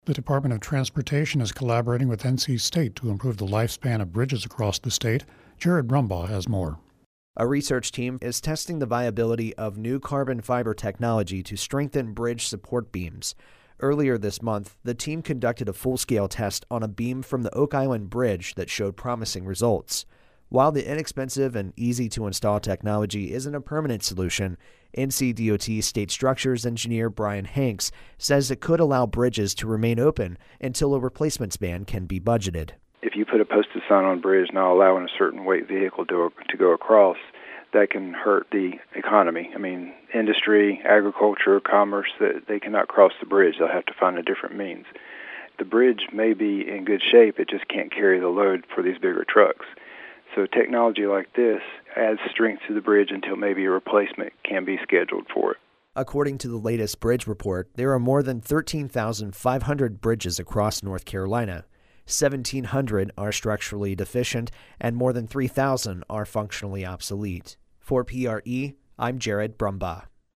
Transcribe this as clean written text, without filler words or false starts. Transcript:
The Department of Transportation is collaborating with NC State to improve the lifespan of bridges across the state. Jared Brumbaugh has more. A research team is testing the viability of new carbon fiber technology to strengthen bridge support beams. Earlier this month, the team conducted a full-scale test on a beam from the Oak Island Bridge that showed promising results. While the inexpensive and easy-to-install technology isn't a permanent solution, NCDOT State Structures engineer Brian Hanks says it could allow bridges to remain open until a replacement span can be budgeted. If you put a posted sign on a bridge not allowing a certain weight vehicle to go across, that can hurt the economy. I mean, industry, agriculture, commerce, they cannot cross the bridge. They'll have to find a different means. The bridge may be in good shape, it just can't carry the load for these bigger trucks. So technology like this adds strength to the bridge until maybe a replacement can be scheduled for it. According to the latest bridge report, there are more than 13,500 bridges across North Carolina. 1,700 are structurally deficient, and more than 3,000 are functionally obsolete. For PRE, I'm Jared Brumbaugh.